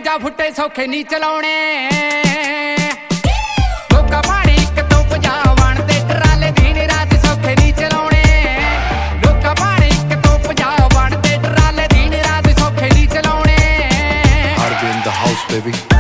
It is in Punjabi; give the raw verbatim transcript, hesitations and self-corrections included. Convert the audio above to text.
ਪੰਜਾ ਫੁੱਟੇ ਸੌਖੇ ਨਹੀਂ ਚਲਾਉਣੇ ਲੋਕਾਂ ਪਾਣੀ ਇੱਕ ਤੋਂ ਪੰਜਾਹ ਬਣਦੇ ਟਰਾਲੇ ਦਿਨ ਰਾਤ ਸੌਖੇ ਨਹੀਂ ਚਲਾਉਣੇ ਲੋਕਾਂ ਪਾਣੀ ਇੱਕ ਤੋਂ ਪੰਜਾਹ ਬਣਦੇ ਟਰਾਲੇ ਦਿਨ ਰਾਤ ਸੌਖੇ ਨਹੀਂ ਚਲਾਉਣੇ I'd be in the house, baby.